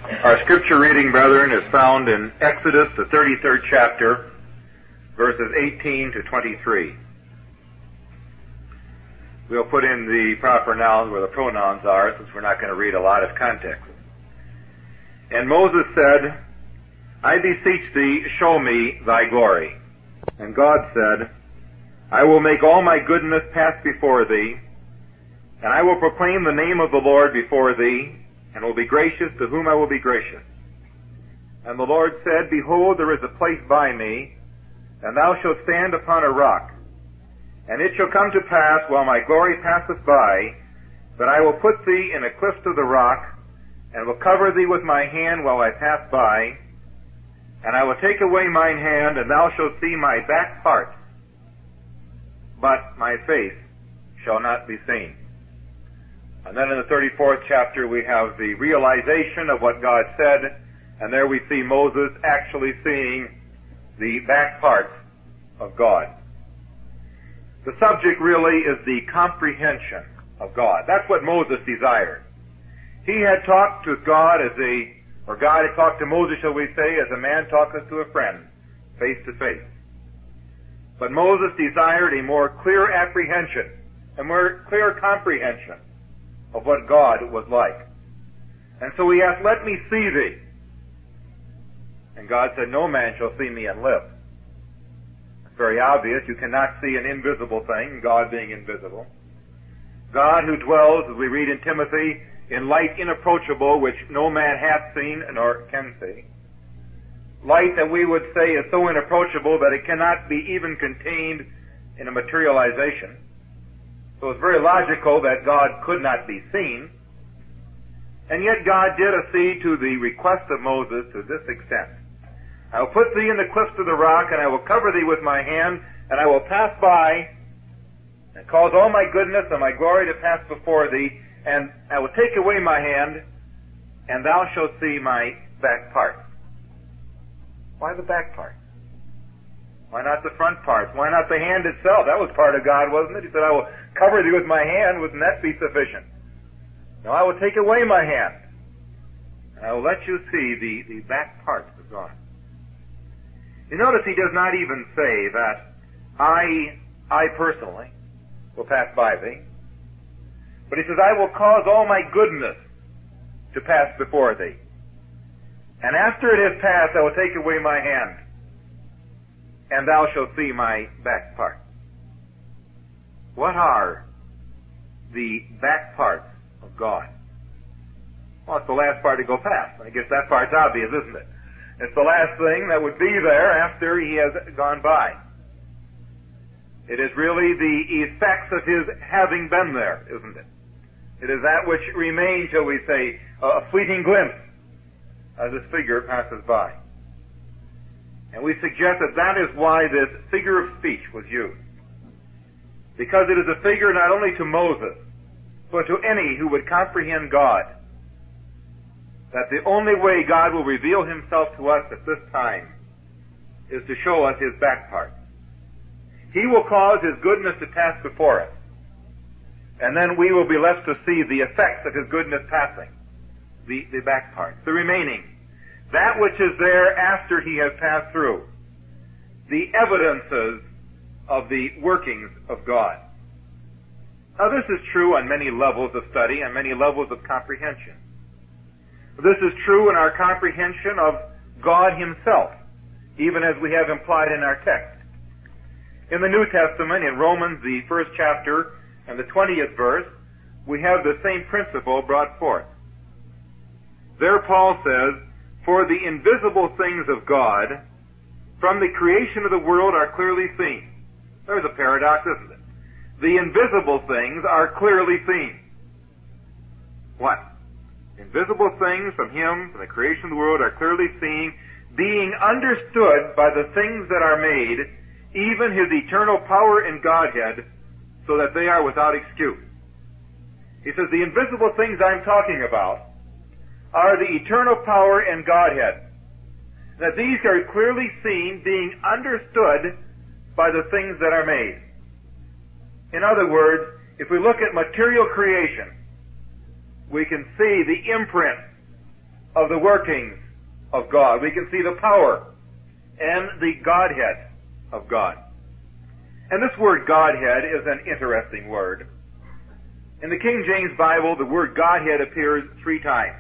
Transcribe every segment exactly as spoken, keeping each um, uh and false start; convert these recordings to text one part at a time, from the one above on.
Our scripture reading, brethren, is found in Exodus, the thirty-third chapter, verses eighteen to twenty-three. We'll put in the proper nouns where the pronouns are, since we're not going to read a lot of context. And Moses said, I beseech thee, show me thy glory. And God said, I will make all my goodness pass before thee, and I will proclaim the name of the Lord before thee, and will be gracious to whom I will be gracious. And the Lord said, Behold, there is a place by me, and thou shalt stand upon a rock. And it shall come to pass, while my glory passeth by, that I will put thee in a cleft of the rock, and will cover thee with my hand while I pass by, and I will take away mine hand, and thou shalt see my back part, but my face shall not be seen. And then in the thirty-fourth chapter we have the realization of what God said, and there we see Moses actually seeing the back parts of God. The subject really is the comprehension of God. That's what Moses desired. He had talked to God as a, or God had talked to Moses, shall we say, as a man talketh to a friend, face to face. But Moses desired a more clear apprehension, a more clear comprehension of what God was like. And so he asked, let me see thee. And God said, no man shall see me and live. It's very obvious. You cannot see an invisible thing, God being invisible. God who dwells, as we read in Timothy, in light inapproachable, which no man hath seen nor can see. Light that we would say is so inapproachable that it cannot be even contained in a materialization. So it's very logical that God could not be seen. And yet God did accede to the request of Moses to this extent. I will put thee in the cleft of the rock, and I will cover thee with my hand, and I will pass by, and cause all my goodness and my glory to pass before thee, and I will take away my hand, and thou shalt see my back parts. Why the back parts? Why not the front parts? Why not the hand itself? That was part of God, wasn't it? He said, I will cover thee with my hand. Wouldn't that be sufficient? No, I will take away my hand, and I will let you see the, the back parts of God. You notice he does not even say that I, I personally will pass by thee. But he says, I will cause all my goodness to pass before thee. And after it has passed, I will take away my hand, and thou shalt see my back parts. What are the back parts of God? Well, it's the last part to go past. I guess that part's obvious, isn't it? It's the last thing that would be there after he has gone by. It is really the effects of his having been there, isn't it? It is that which remains, shall we say, a fleeting glimpse as this figure passes by. And we suggest that that is why this figure of speech was used. Because it is a figure not only to Moses, but to any who would comprehend God, that the only way God will reveal himself to us at this time is to show us his back parts. He will cause his goodness to pass before us, and then we will be left to see the effects of his goodness passing, the, the back parts, the remaining, that which is there after he has passed through, the evidences of the workings of God. Now this is true on many levels of study and many levels of comprehension. This is true in our comprehension of God himself, even as we have implied in our text. In the New Testament, in Romans, the first chapter and the twentieth verse, we have the same principle brought forth. There Paul says, For the invisible things of God from the creation of the world are clearly seen. There's a paradox, isn't it? The invisible things are clearly seen. What? Invisible things from him, from the creation of the world, are clearly seen, being understood by the things that are made, even his eternal power and Godhead, so that they are without excuse. He says, the invisible things I'm talking about are the eternal power and Godhead. That these are clearly seen, being understood by the things that are made. In other words, if we look at material creation, we can see the imprint of the workings of God. We can see the power and the Godhead of God. And this word Godhead is an interesting word. In the King James Bible, the word Godhead appears three times.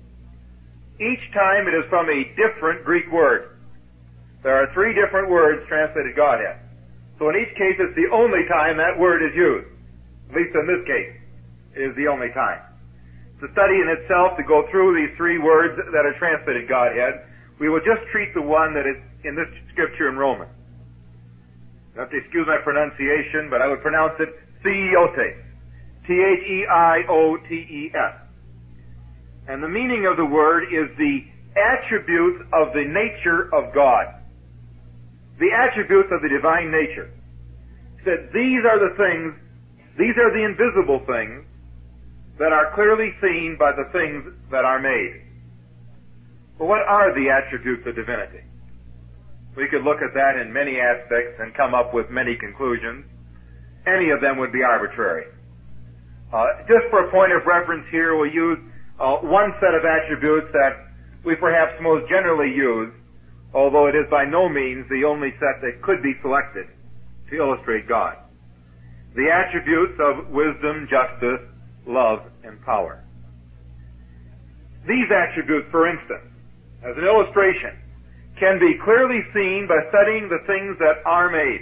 Each time it is from a different Greek word. There are three different words translated Godhead. So in each case, it's the only time that word is used. At least in this case, it is the only time. It's a study in itself to go through these three words that are translated Godhead. We will just treat the one that is in this scripture in Romans. You have to excuse my pronunciation, but I would pronounce it Theiotes. T H E I O T E S. And the meaning of the word is the attributes of the nature of God. The attributes of the divine nature. He said, these are the things, these are the invisible things that are clearly seen by the things that are made. But what are the attributes of divinity? We could look at that in many aspects and come up with many conclusions. Any of them would be arbitrary. Uh, just for a point of reference here, we'll use uh, one set of attributes that we perhaps most generally use, although it is by no means the only set that could be selected to illustrate God. The attributes of wisdom, justice, love, and power. These attributes, for instance, as an illustration, can be clearly seen by studying the things that are made.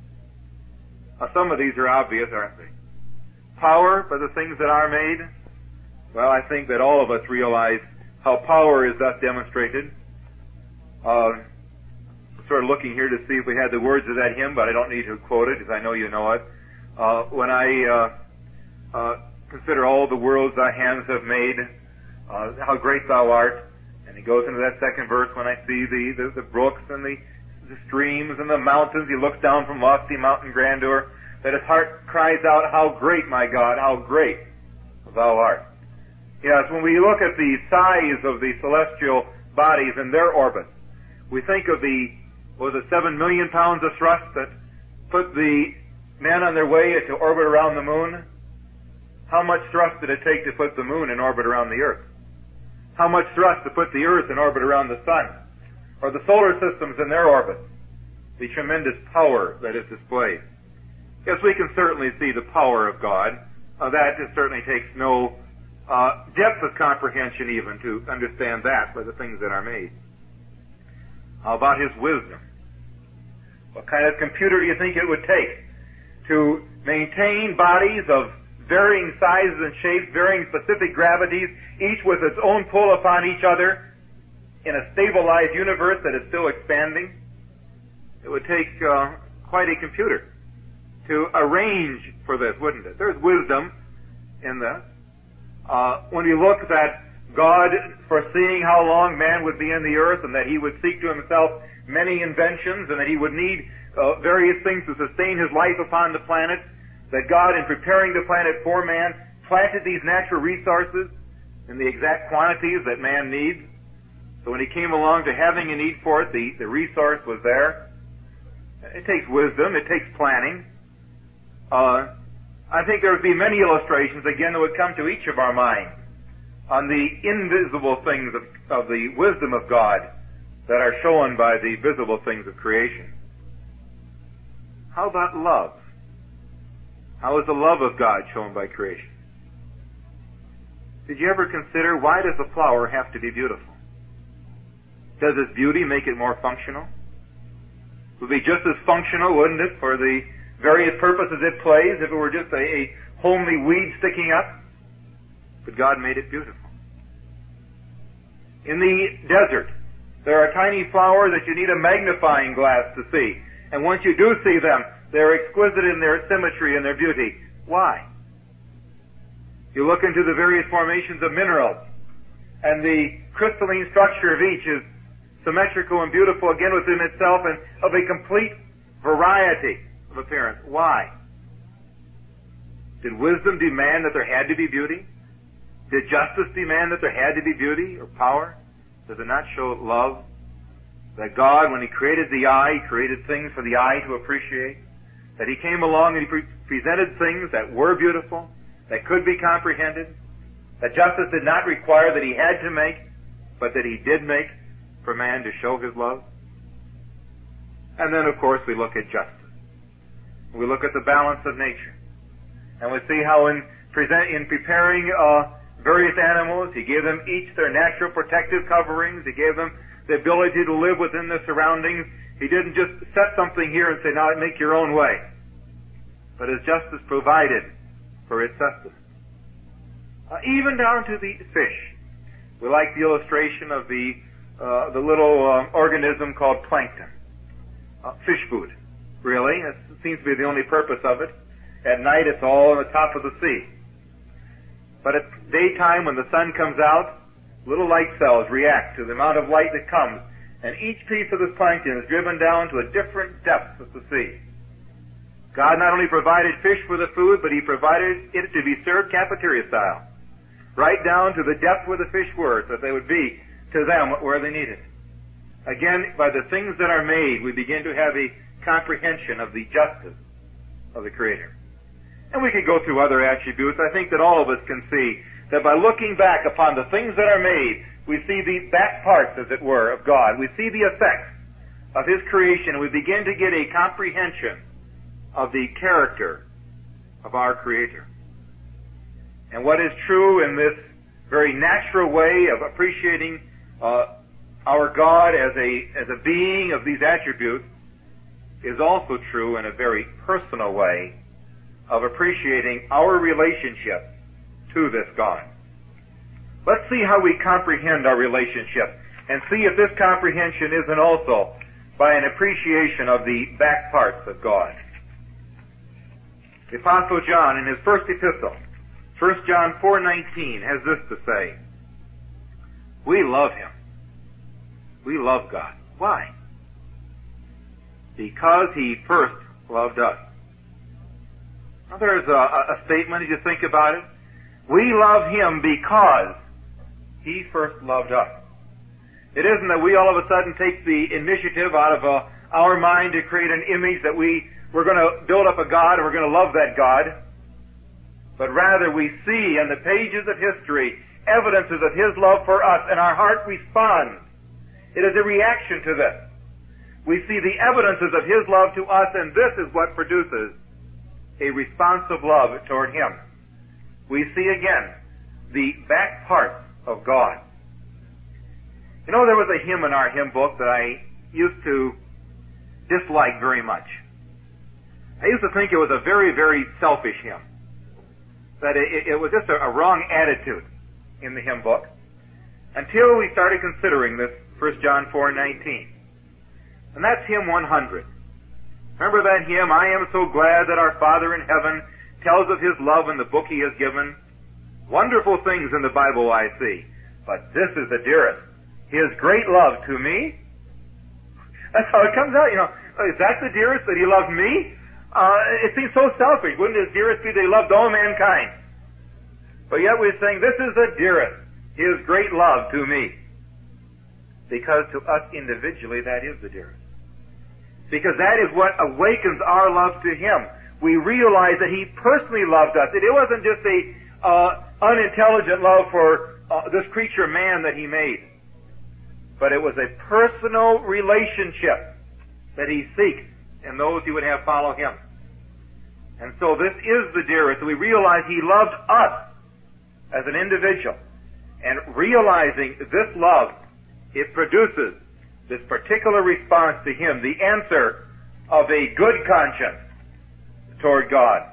Now, some of these are obvious, aren't they? Power by the things that are made. Well, I think that all of us realize how power is thus demonstrated. Uh, sort of looking here to see if we had the words of that hymn, but I don't need to quote it, because I know you know it. Uh, when I uh, uh, consider all the worlds thy hands have made, uh, how great thou art. And he goes into that second verse, when I see the, the, the brooks and the, the streams and the mountains, he looks down from lofty mountain grandeur, that his heart cries out, how great, my God, how great thou art. Yes, when we look at the size of the celestial bodies and their orbits, we think of the, what was it, seven million pounds of thrust that put the men on their way to orbit around the moon. How much thrust did it take to put the moon in orbit around the earth? How much thrust to put the earth in orbit around the sun? Or the solar systems in their orbits? The tremendous power that is displayed. Yes, we can certainly see the power of God. Uh, that just certainly takes no uh, depth of comprehension even to understand that by the things that are made. How about His wisdom? What kind of computer do you think it would take to maintain bodies of varying sizes and shapes, varying specific gravities, each with its own pull upon each other, in a stabilized universe that is still expanding? It would take uh, quite a computer to arrange for this, wouldn't it? There's wisdom in this. Uh, when you look at God foreseeing how long man would be in the earth, and that He would seek to Himself many inventions, and that He would need uh, various things to sustain His life upon the planet, that God, in preparing the planet for man, planted these natural resources in the exact quantities that man needs. So when He came along to having a need for it, the, the resource was there. It takes wisdom. It takes planning. Uh, I think there would be many illustrations, again, that would come to each of our minds on the invisible things of, of the wisdom of God that are shown by the visible things of creation. How about love? How is the love of God shown by creation? Did you ever consider, why does a flower have to be beautiful? Does its beauty make it more functional? It would be just as functional, wouldn't it, for the various purposes it plays if it were just a, a homely weed sticking up? But God made it beautiful. In the desert, there are tiny flowers that you need a magnifying glass to see. And once you do see them, they're exquisite in their symmetry and their beauty. Why? You look into the various formations of minerals, and the crystalline structure of each is symmetrical and beautiful again within itself, and of a complete variety of appearance. Why? Did wisdom demand that there had to be beauty? Did justice demand that there had to be beauty or power? Does it not show love? That God, when He created the eye, He created things for the eye to appreciate. That He came along and He pre- presented things that were beautiful, that could be comprehended. That justice did not require that He had to make but that he did make for man to show his love. And then, of course, we look at justice. We look at the balance of nature. And we see how in present, in preparing uh, various animals, he gave them each their natural protective coverings. He gave them the ability to live within their surroundings. He didn't just set something here and say, now make your own way. But his justice provided for its sustenance. Uh, even down to the fish. We like the illustration of the uh, the little uh, organism called plankton. Uh, fish food, really. It seems to be the only purpose of it. At night it's all on the top of the sea. But at daytime when the sun comes out, little light cells react to the amount of light that comes, and each piece of this plankton is driven down to a different depth of the sea. God not only provided fish for the food, but he provided it to be served cafeteria style, right down to the depth where the fish were, so that they would be to them where they needed. Again, by the things that are made, we begin to have a comprehension of the justice of the Creator. And we could go through other attributes. I think that all of us can see that by looking back upon the things that are made, we see the back parts, as it were, of God. We see the effects of his creation, and we begin to get a comprehension of the character of our Creator. And what is true in this very natural way of appreciating uh, our God as a as a being of these attributes is also true in a very personal way of appreciating our relationship to this God. Let's see how we comprehend our relationship and see if this comprehension isn't also by an appreciation of the back parts of God. The Apostle John, in his first epistle, First John four nineteen, has this to say: we love him. We love God. Why? Because he first loved us. Now there's a, a statement as you think about it. We love him because he first loved us. It isn't that we all of a sudden take the initiative out of uh, our mind to create an image that we, we're going to build up a God and we're going to love that God. But rather we see in the pages of history evidences of his love for us, and our heart responds. It is a reaction to this. We see the evidences of his love to us, and this is what produces a responsive love toward him. We see again the back parts of God. You know, there was a hymn in our hymn book that I used to dislike very much. I used to think it was a very, very selfish hymn. That it, it was just a, a wrong attitude in the hymn book, until we started considering this First John four nineteen. And that's hymn one hundred. Remember that hymn, I am so glad that our Father in heaven tells of his love in the book he has given. Wonderful things in the Bible I see, but this is the dearest, his great love to me. That's how it comes out, you know. Is that the dearest, that he loved me? Uh, it seems so selfish. Wouldn't his dearest be that he loved all mankind? But yet we're saying, this is the dearest, his great love to me. Because to us individually, that is the dearest. Because that is what awakens our love to him. We realize that he personally loved us. It wasn't just a uh, unintelligent love for uh, this creature man that he made. But it was a personal relationship that he seeks in those who would have follow him. And so this is the dearest. We realize he loved us as an individual. And realizing this love, it produces this particular response to him, the answer of a good conscience toward God.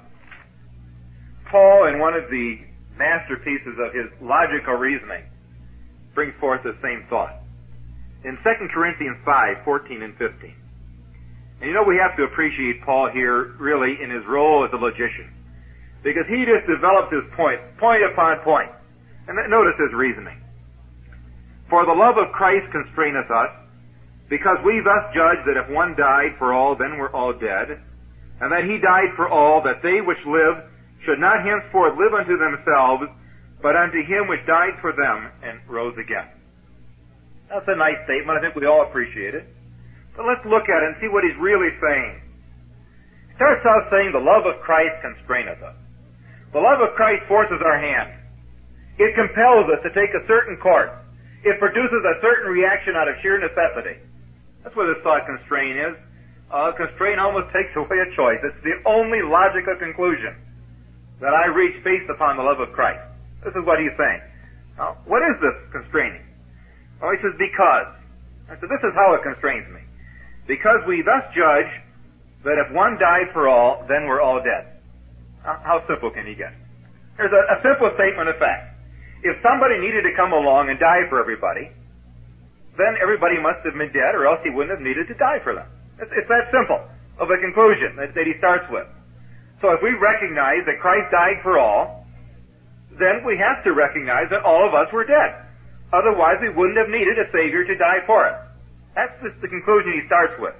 Paul, in one of the masterpieces of his logical reasoning, brings forth the same thought. In Second Corinthians five, fourteen and fifteen. And you know, we have to appreciate Paul here, really, in his role as a logician. Because he just develops his point, point upon point. And notice his reasoning. For the love of Christ constraineth us, because we thus judge that if one died for all, then we're all dead, and that he died for all, that they which live should not henceforth live unto themselves, but unto him which died for them and rose again. That's a nice statement. I think we all appreciate it. But let's look at it and see what he's really saying. He starts out saying the love of Christ constraineth us. The love of Christ forces our hand. It compels us to take a certain course. It produces a certain reaction out of sheer necessity. That's what this thought constraint is. Uh, constraint almost takes away a choice. It's the only logical conclusion that I reach based upon the love of Christ. This is what he's saying. Now, what is this constraining? Well, he says, because. I said, this is how it constrains me. Because we thus judge that if one died for all, then we're all dead. How, how simple can you get? There's a, a simple statement of fact. If somebody needed to come along and die for everybody, then everybody must have been dead, or else he wouldn't have needed to die for them. It's, it's that simple of a conclusion that, that he starts with. So if we recognize that Christ died for all, then we have to recognize that all of us were dead. Otherwise, we wouldn't have needed a Savior to die for us. That's just the conclusion he starts with.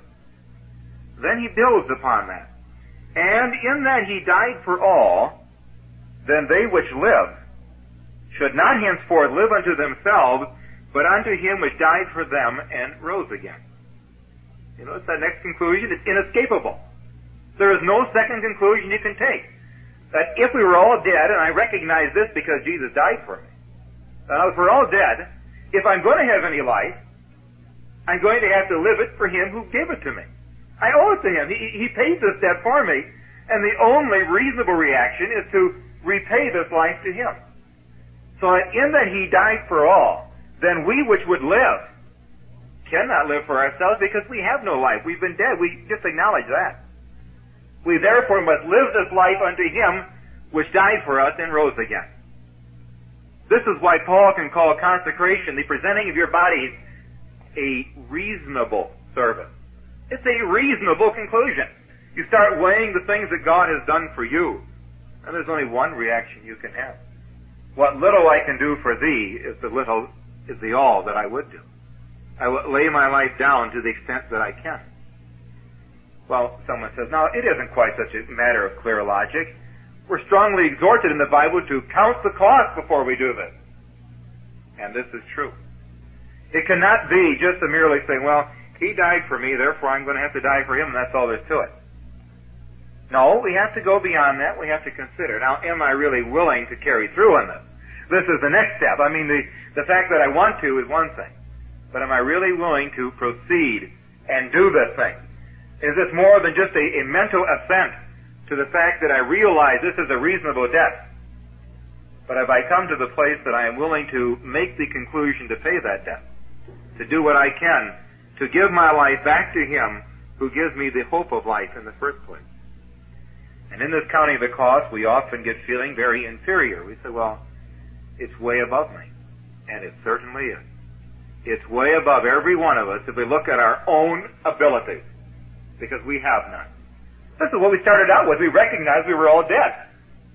Then he builds upon that. And in that he died for all, then they which live should not henceforth live unto themselves, but unto him which died for them and rose again. You notice that next conclusion? It's inescapable. There is no second conclusion you can take. That if we were all dead, and I recognize this because Jesus died for me, now if we're all dead, if I'm going to have any life, I'm going to have to live it for him who gave it to me. I owe it to him. He, he paid this debt for me, and the only reasonable reaction is to repay this life to him. So that in that he died for all, then we which would live cannot live for ourselves because we have no life. We've been dead. We just acknowledge that. We therefore must live this life unto him which died for us and rose again. This is why Paul can call consecration, the presenting of your bodies, a reasonable service. It's a reasonable conclusion. You start weighing the things that God has done for you, and there's only one reaction you can have. What little I can do for thee is the little, is the all that I would do. I will lay my life down to the extent that I can. Well, someone says, now, it isn't quite such a matter of clear logic. We're strongly exhorted in the Bible to count the cost before we do this. And this is true. It cannot be just to merely say, well, he died for me, therefore I'm going to have to die for him, and that's all there's to it. No, we have to go beyond that. We have to consider, now, am I really willing to carry through on this? This is the next step. I mean, the, the fact that I want to is one thing. But am I really willing to proceed and do this thing? Is this more than just a, a mental assent to the fact that I realize this is a reasonable debt? But have I come to the place that I am willing to make the conclusion to pay that debt? To do what I can to give my life back to him who gives me the hope of life in the first place? And in this counting of the cost, we often get feeling very inferior. We say, well, it's way above me. And it certainly is. It's way above every one of us if we look at our own abilities, because we have none. This is what we started out with. We recognized we were all dead.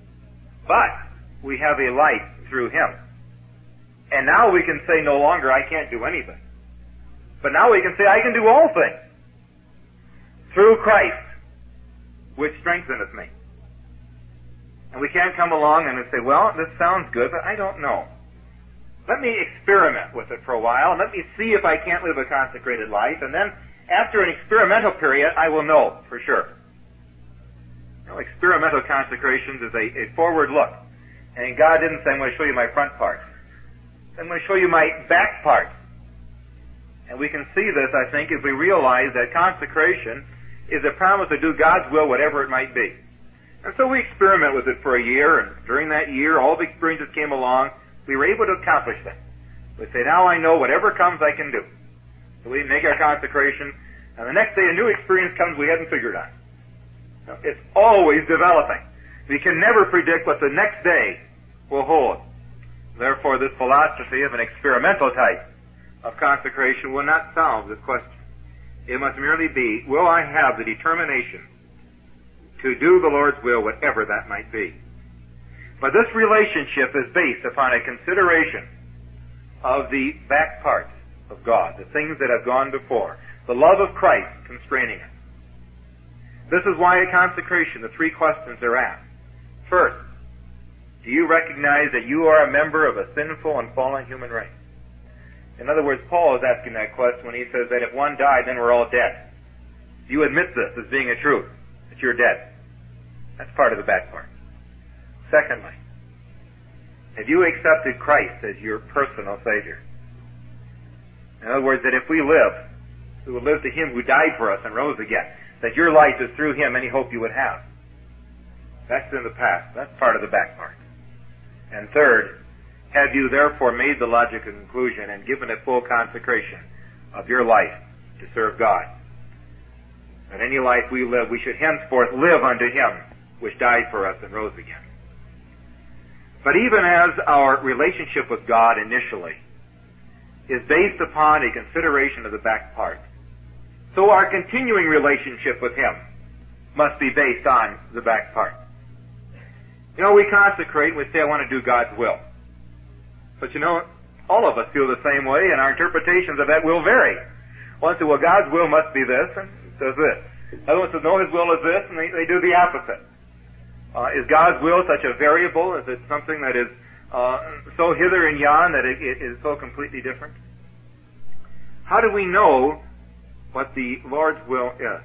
But we have a life through him. And now we can say no longer, I can't do anything. But now we can say, I can do all things through Christ, which strengtheneth me. And we can't come along and say, well, this sounds good, but I don't know. Let me experiment with it for a while, and let me see if I can't live a consecrated life, and then after an experimental period, I will know for sure. You know, experimental consecrations is a, a forward look. And God didn't say, I'm going to show you my front parts. I'm going to show you my back parts. And we can see this, I think, if we realize that consecration is a promise to do God's will, whatever it might be. And so we experiment with it for a year, and during that year, all the experiences came along. We were able to accomplish them. We say, now I know whatever comes I can do. So we make our consecration, and the next day a new experience comes we hadn't figured on. Now, it's always developing. We can never predict what the next day will hold. Therefore, this philosophy of an experimental type of consecration will not solve this question. It must merely be, will I have the determination to do the Lord's will, whatever that might be? But this relationship is based upon a consideration of the back parts of God, the things that have gone before, the love of Christ constraining us. This is why at consecration the three questions are asked. First, do you recognize that you are a member of a sinful and fallen human race? In other words, Paul is asking that question when he says that if one died, then we're all dead. Do you admit this as being a truth, that you're dead? That's part of the back part. Secondly, have you accepted Christ as your personal Savior? In other words, that if we live, we will live to Him who died for us and rose again. That your life is through Him, any hope you would have. That's in the past. That's part of the back part. And third, have you therefore made the logical conclusion and given a full consecration of your life to serve God? That any life we live, we should henceforth live unto Him which died for us and rose again. But even as our relationship with God initially is based upon a consideration of the back part, so our continuing relationship with Him must be based on the back part. You know, we consecrate and we say, I want to do God's will. But you know, all of us feel the same way, and our interpretations of that will vary. One says, well, God's will must be this, and it says this. Other one says, no, His will is this, and they, they do the opposite. Uh, is God's will such a variable? Is it something that is uh, so hither and yon that it, it is so completely different? How do we know what the Lord's will is?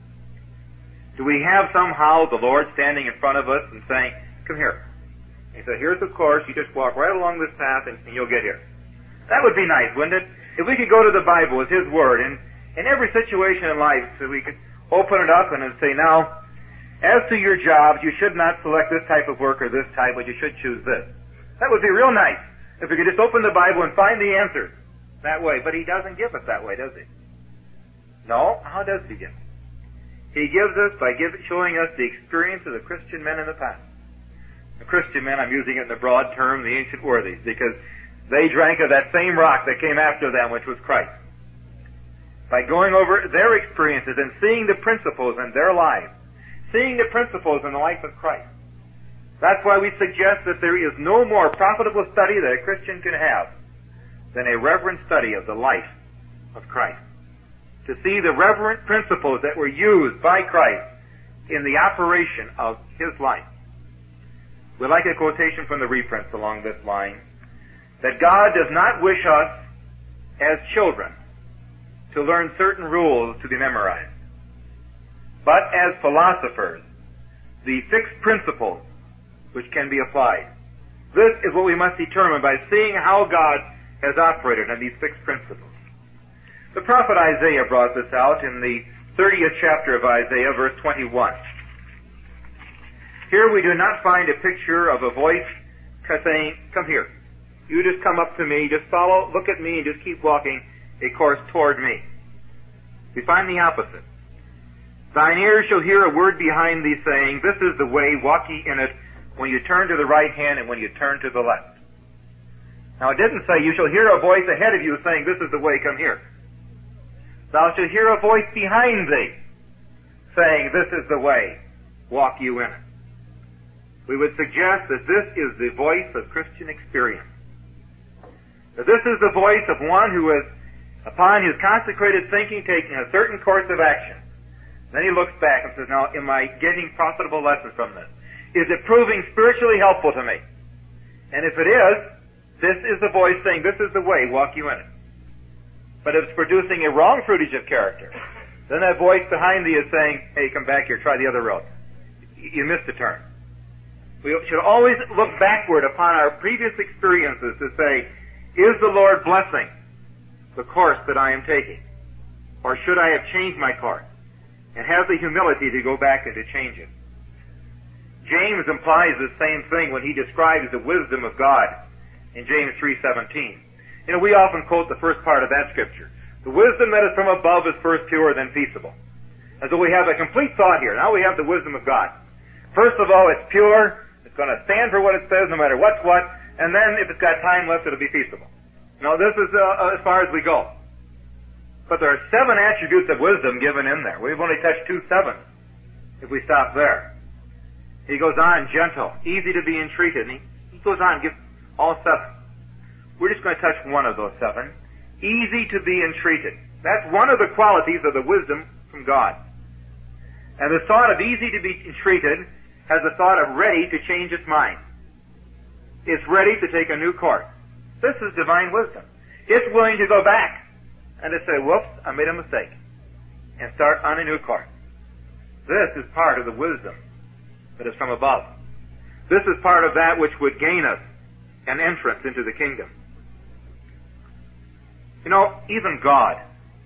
Do we have somehow the Lord standing in front of us and saying, come here. He said, here's the course, you just walk right along this path and, and you'll get here. That would be nice, wouldn't it? If we could go to the Bible with His Word, and in every situation in life, so we could open it up and say, now, as to your jobs, you should not select this type of work or this type, but you should choose this. That would be real nice, if we could just open the Bible and find the answers that way. But He doesn't give us that way, does He? No? How does He give us? He gives us by give, showing us the experience of the Christian men in the past. The Christian men, I'm using it in the broad term, the ancient worthies, because they drank of that same rock that came after them, which was Christ. By going over their experiences and seeing the principles in their lives, seeing the principles in the life of Christ. That's why we suggest that there is no more profitable study that a Christian can have than a reverent study of the life of Christ. To see the reverent principles that were used by Christ in the operation of His life. We like a quotation from the reprints along this line, that God does not wish us as children to learn certain rules to be memorized, but as philosophers, the fixed principles which can be applied. This is what we must determine by seeing how God has operated on these fixed principles. The prophet Isaiah brought this out in the thirtieth chapter of Isaiah, verse twenty-one. Here we do not find a picture of a voice saying, come here. You just come up to me, just follow, look at me, and just keep walking a course toward me. We find the opposite. Thine ears shall hear a word behind thee saying, this is the way, walk ye in it, when you turn to the right hand and when you turn to the left. Now it didn't say, you shall hear a voice ahead of you saying, this is the way, come here. Thou shalt hear a voice behind thee saying, this is the way, walk you in it. We would suggest that this is the voice of Christian experience. That this is the voice of one who is, upon his consecrated thinking, taking a certain course of action. Then he looks back and says, now, am I getting profitable lessons from this? Is it proving spiritually helpful to me? And if it is, this is the voice saying, this is the way, walk you in it. But if it's producing a wrong fruitage of character, then that voice behind thee is saying, hey, come back here, try the other road. You missed a turn. We should always look backward upon our previous experiences to say, is the Lord blessing the course that I am taking? Or should I have changed my course? And have the humility to go back and to change it. James implies the same thing when he describes the wisdom of God in James three seventeen. You know, we often quote the first part of that scripture. The wisdom that is from above is first pure, then peaceable. And so we have a complete thought here. Now we have the wisdom of God. First of all, it's pure. It's going to stand for what it says no matter what's what. And then if it's got time left, it'll be peaceable. Now this is uh, as far as we go. But there are seven attributes of wisdom given in there. We've only touched two seven if we stop there. He goes on, gentle, easy to be entreated. And he, he goes on, gives all seven. We're just going to touch one of those seven. Easy to be entreated. That's one of the qualities of the wisdom from God. And the thought of easy to be entreated has the thought of ready to change its mind. It's ready to take a new course. This is divine wisdom. It's willing to go back and to say, whoops, I made a mistake, and start on a new course. This is part of the wisdom that is from above. This is part of that which would gain us an entrance into the kingdom. You know, even God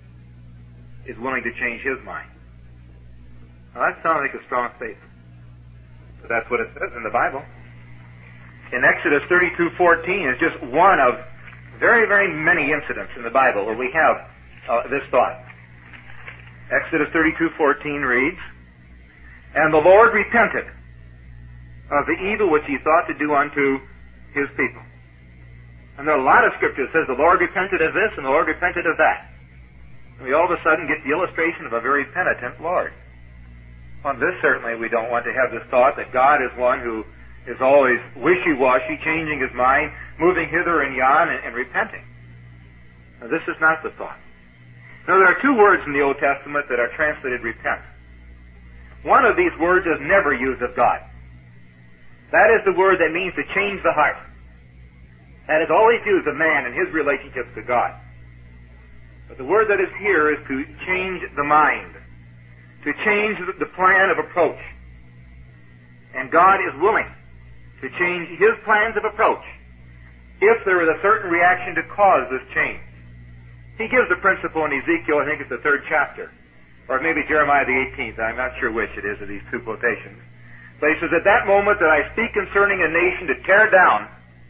is willing to change His mind. Now that sounds like a strong statement, but that's what it says in the Bible. In Exodus thirty-two fourteen is just one of very, very many incidents in the Bible where we have uh, this thought. Exodus thirty-two fourteen reads, "And the Lord repented of the evil which He thought to do unto His people." And there are a lot of scripture that says the Lord repented of this and the Lord repented of that. And we all of a sudden get the illustration of a very penitent Lord. On this, certainly, we don't want to have this thought that God is one who is always wishy-washy, changing His mind, moving hither and yon, and, and repenting. Now, this is not the thought. Now, there are two words in the Old Testament that are translated repent. One of these words is never used of God. That is the word that means to change the heart. That is always used of man in his relationship to God. But the word that is here is to change the mind, to change the plan of approach. And God is willing to change His plans of approach if there is a certain reaction to cause this change. He gives the principle in Ezekiel, I think it's the third chapter, or maybe Jeremiah the eighteenth, I'm not sure which it is of these two quotations. But he says, "At that moment that I speak concerning a nation to tear down,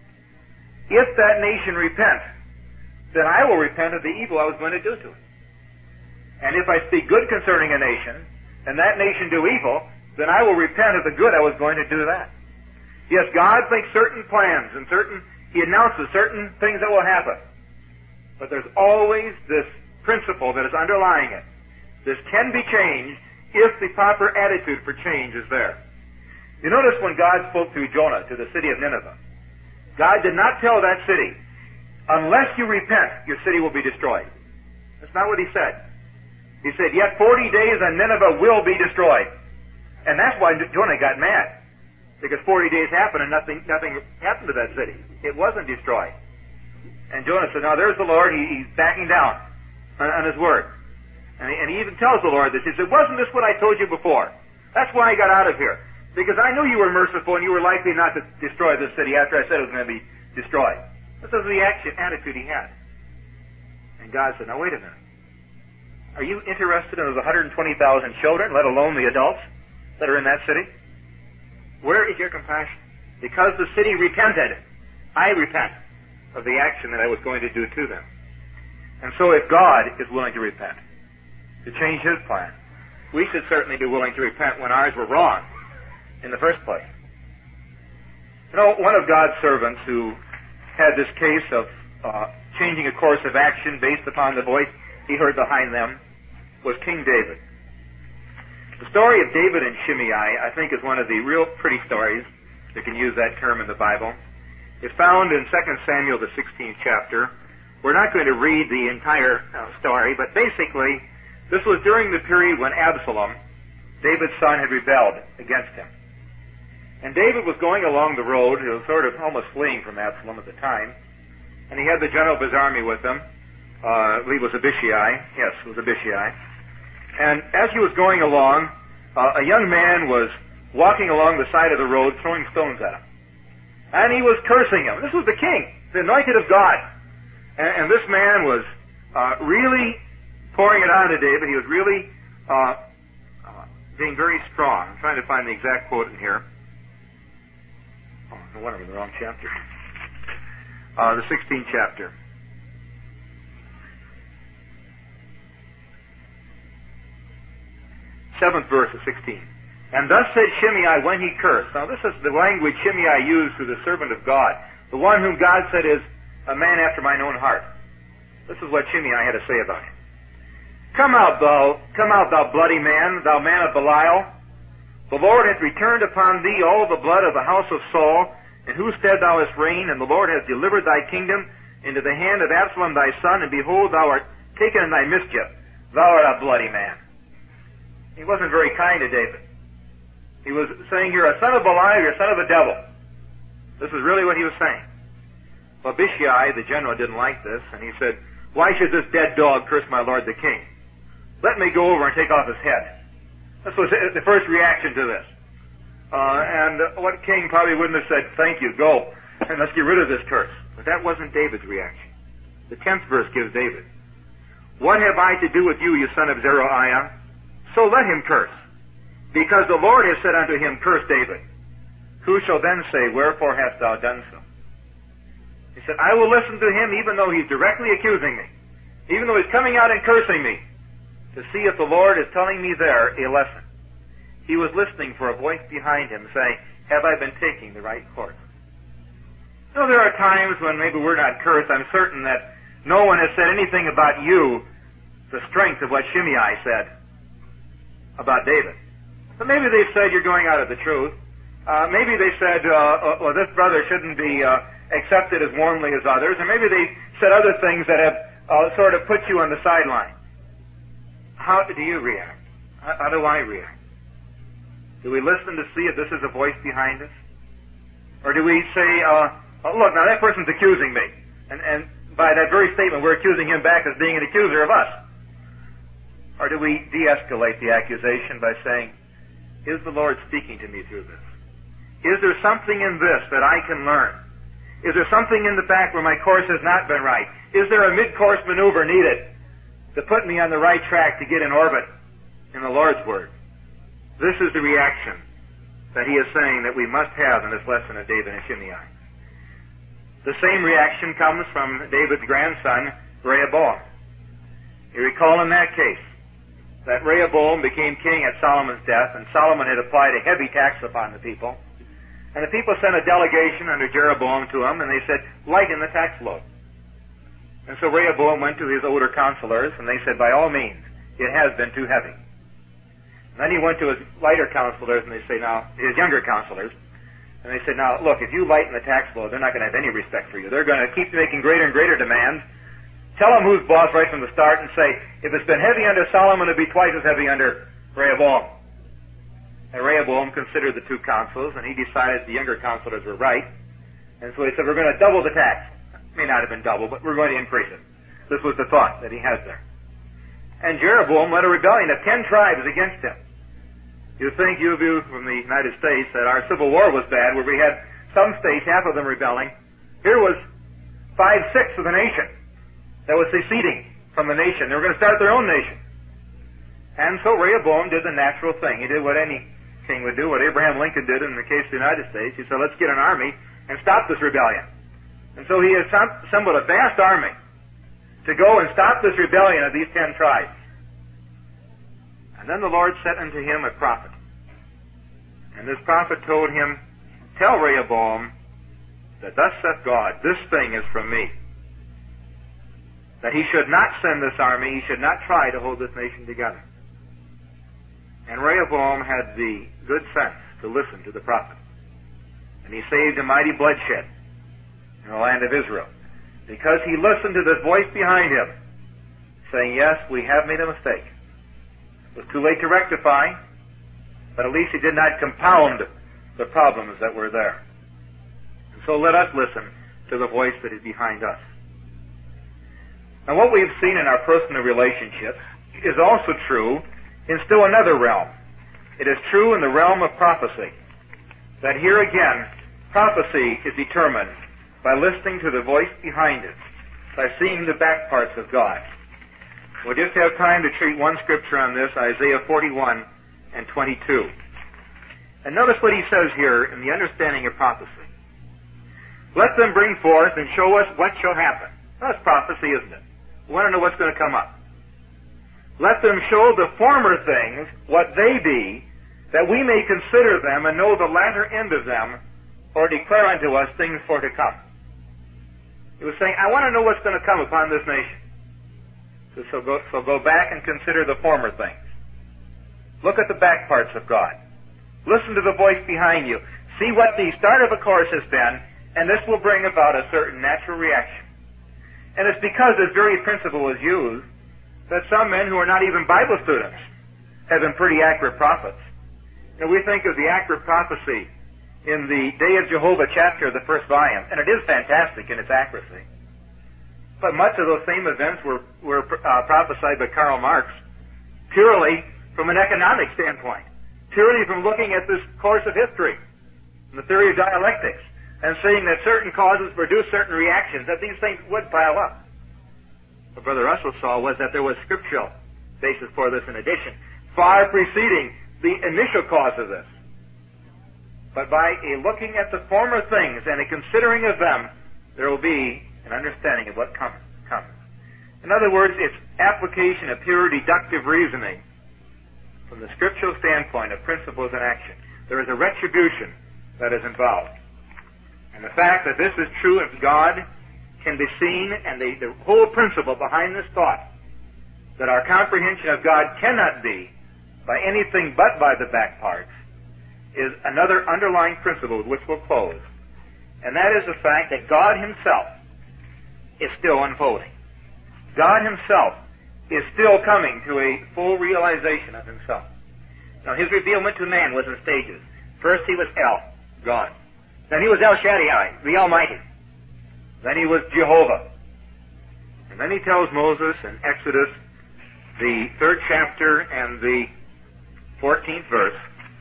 if that nation repent, then I will repent of the evil I was going to do to it. And if I speak good concerning a nation, and that nation do evil, then I will repent of the good I was going to do that." Yes, God makes certain plans and certain, He announces certain things that will happen. But there's always this principle that is underlying it. This can be changed if the proper attitude for change is there. You notice when God spoke through Jonah to the city of Nineveh, God did not tell that city, "Unless you repent, your city will be destroyed." That's not what He said. He said, "Yet forty days and Nineveh will be destroyed." And that's why Jonah got mad. Because forty days happened and nothing nothing happened to that city. It wasn't destroyed. And Jonah said, "Now there's the Lord, he, he's backing down on, on His word." And he, and he even tells the Lord this. He said, "Wasn't this what I told you before? That's why I got out of here. Because I knew you were merciful and you were likely not to destroy this city after I said it was going to be destroyed." This was the action, attitude he had. And God said, "Now wait a minute. Are you interested in those one hundred twenty thousand children, let alone the adults that are in that city? Where is your compassion? Because the city repented, I repent of the action that I was going to do to them." And so if God is willing to repent, to change His plan, we should certainly be willing to repent when ours were wrong in the first place. You know, one of God's servants who had this case of uh, changing a course of action based upon the voice he heard behind them was King David. The story of David and Shimei, I think, is one of the real pretty stories, if you can use that term in the Bible. It's found in Second Samuel, the sixteenth chapter. We're not going to read the entire uh, story, but basically, this was during the period when Absalom, David's son, had rebelled against him. And David was going along the road, he was sort of almost fleeing from Absalom at the time, and he had the general of his army with him. Uh, I believe it was Abishai. Yes, it was Abishai. And as he was going along, uh, a young man was walking along the side of the road, throwing stones at him. And he was cursing him. This was the king, the anointed of God. And, and this man was uh, really pouring it on to David. He was really uh, uh, being very strong. I'm trying to find the exact quote in here. Oh, no wonder I'm in the wrong chapter. Uh, the sixteenth chapter. Seventh verse of sixteen. "And thus said Shimei when he cursed." Now this is the language Shimei used to the servant of God, the one whom God said is a man after mine own heart. This is what Shimei had to say about him. "Come out, thou, come out, thou bloody man, thou man of Belial. The Lord hath returned upon thee all the blood of the house of Saul, in whose stead thou hast reigned, and the Lord hath delivered thy kingdom into the hand of Absalom thy son, and behold, thou art taken in thy mischief. Thou art a bloody man." He wasn't very kind to David. He was saying, "You're a son of Belial, you're a son of the devil." This is really what he was saying. Well, Abishai, the general, didn't like this, and he said, "Why should this dead dog curse my lord the king? Let me go over and take off his head." This was the first reaction to this. Uh, and what king probably wouldn't have said, "Thank you, go, and let's get rid of this curse." But that wasn't David's reaction. The tenth verse gives David, "What have I to do with you, you son of Zeruiah? So let him curse. Because the Lord has said unto him, Curse David. Who shall then say, Wherefore hast thou done so?" He said, "I will listen to him even though he's directly accusing me, even though he's coming out and cursing me, to see if the Lord is telling me there a lesson." He was listening for a voice behind him saying, "Have I been taking the right course?" You know, there are times when maybe we're not cursed. I'm certain that no one has said anything about you, the strength of what Shimei said about David. But maybe they've said you're going out of the truth. Uh, maybe they said, uh, well, this brother shouldn't be uh, accepted as warmly as others. Or maybe they said other things that have uh, sort of put you on the sideline. How do you react? How, how do I react? Do we listen to see if this is a voice behind us? Or do we say, uh, oh, look, now that person's accusing me. And, and by that very statement, we're accusing him back as being an accuser of us. Or do we de-escalate the accusation by saying, is the Lord speaking to me through this? Is there something in this that I can learn? Is there something in the back where my course has not been right? Is there a mid-course maneuver needed to put me on the right track to get in orbit in the Lord's Word? This is the reaction that he is saying that we must have in this lesson of David and Shimei. The same reaction comes from David's grandson, Rehoboam. You recall in that case that Rehoboam became king at Solomon's death, and Solomon had applied a heavy tax upon the people. And the people sent a delegation under Jeroboam to him, and they said, lighten the tax load. And so Rehoboam went to his older counselors, and they said, by all means, it has been too heavy. And then he went to his lighter counselors, and they say, now, his younger counselors, and they said, now, look, if you lighten the tax load, they're not going to have any respect for you. They're going to keep making greater and greater demands. Tell them who's boss right from the start and say, if it's been heavy under Solomon, it'll be twice as heavy under Rehoboam. And Rehoboam considered the two counsels, and he decided the younger counselors were right. And so he said, we're going to double the tax. It may not have been double, but we're going to increase it. This was the thought that he had there. And Jeroboam led a rebellion of ten tribes against him. You think, you of you from the United States, that our Civil War was bad, where we had some states, half of them rebelling. Here was five-sixths of the nation that was seceding from the nation. They were going to start their own nation. And so Rehoboam did the natural thing. He did what any king would do, what Abraham Lincoln did in the case of the United States. He said, let's get an army and stop this rebellion. And so he assembled a vast army to go and stop this rebellion of these ten tribes. And then the Lord sent unto him a prophet. And this prophet told him, tell Rehoboam that thus saith God, this thing is from me. That he should not send this army, he should not try to hold this nation together. And Rehoboam had the good sense to listen to the prophet. And he saved a mighty bloodshed in the land of Israel, because he listened to this voice behind him, saying, yes, we have made a mistake. It was too late to rectify, but at least he did not compound the problems that were there. And so let us listen to the voice that is behind us. Now, what we have seen in our personal relationships is also true in still another realm. It is true in the realm of prophecy, that here again, prophecy is determined by listening to the voice behind it, by seeing the back parts of God. We'll just have time to treat one scripture on this, Isaiah forty-one and twenty-two. And notice what he says here in the understanding of prophecy. Let them bring forth and show us what shall happen. That's prophecy, isn't it? We want to know what's going to come up. Let them show the former things, what they be, that we may consider them and know the latter end of them, or declare unto us things for to come. He was saying, I want to know what's going to come upon this nation. So, so, go, so go back and consider the former things. Look at the back parts of God. Listen to the voice behind you. See what the start of a course has been, and this will bring about a certain natural reaction. And it's because this very principle is used that some men who are not even Bible students have been pretty accurate prophets. You know, we think of the accurate prophecy in the Day of Jehovah chapter of the first volume, and it is fantastic in its accuracy. But much of those same events were, were uh, prophesied by Karl Marx purely from an economic standpoint, purely from looking at this course of history and the theory of dialectics, and seeing that certain causes produce certain reactions, that these things would pile up. what Brother Russell saw was that there was scriptural basis for this in addition, far preceding the initial cause of this. But by a looking at the former things and a considering of them, there will be an understanding of what comes. comes. In other words, it's application of pure deductive reasoning from the scriptural standpoint of principles in action. There is a retribution that is involved. And the fact that this is true of God can be seen, and the, the whole principle behind this thought, that our comprehension of God cannot be by anything but by the back parts, is another underlying principle with which we'll close. And that is the fact that God Himself is still unfolding. God Himself is still coming to a full realization of Himself. Now, His revealment to man was in stages. First He was El, God. Then He was El Shaddai, the Almighty. Then He was Jehovah. And then He tells Moses in Exodus, the third chapter and the fourteenth verse,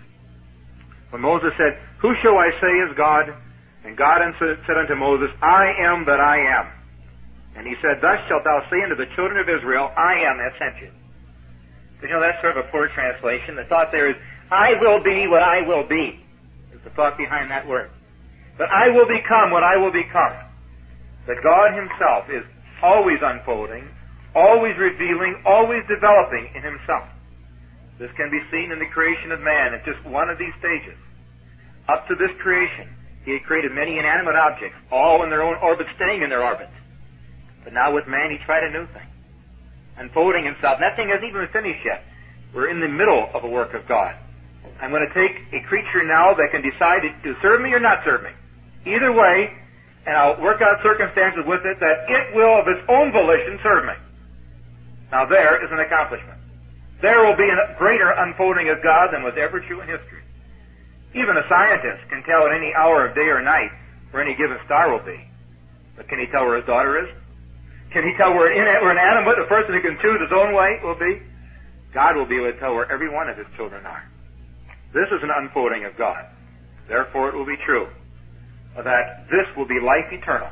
when Moses said, "Who shall I say is God?" And God said unto Moses, "I am that I am." And He said, "Thus shalt thou say unto the children of Israel, I am that sent you." You know, that's sort of a poor translation. The thought there is, I will be what I will be, is the thought behind that word. But I will become what I will become. That God Himself is always unfolding, always revealing, always developing in Himself. This can be seen in the creation of man at just one of these stages. Up to this creation, He had created many inanimate objects, all in their own orbits, staying in their orbits. But now with man, He tried a new thing, unfolding Himself. That thing hasn't even been finished yet. We're in the middle of a work of God. I'm going to take a creature now that can decide to serve me or not serve me. Either way, and I'll work out circumstances with it that it will, of its own volition, serve me. Now there is an accomplishment. There will be a greater unfolding of God than was ever true in history. Even a scientist can tell at any hour of day or night where any given star will be. But can he tell where his daughter is? Can he tell where an inanimate, a person who can choose his own way, will be? God will be able to tell where every one of His children are. This is an unfolding of God. Therefore it will be true that this will be life eternal.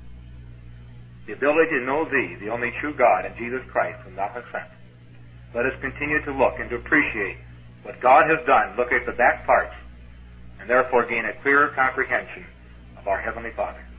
The ability to know Thee, the only true God, and Jesus Christ, whom Thou hast sent. Let us continue to look and to appreciate what God has done, look at the back parts, and therefore gain a clearer comprehension of our Heavenly Father.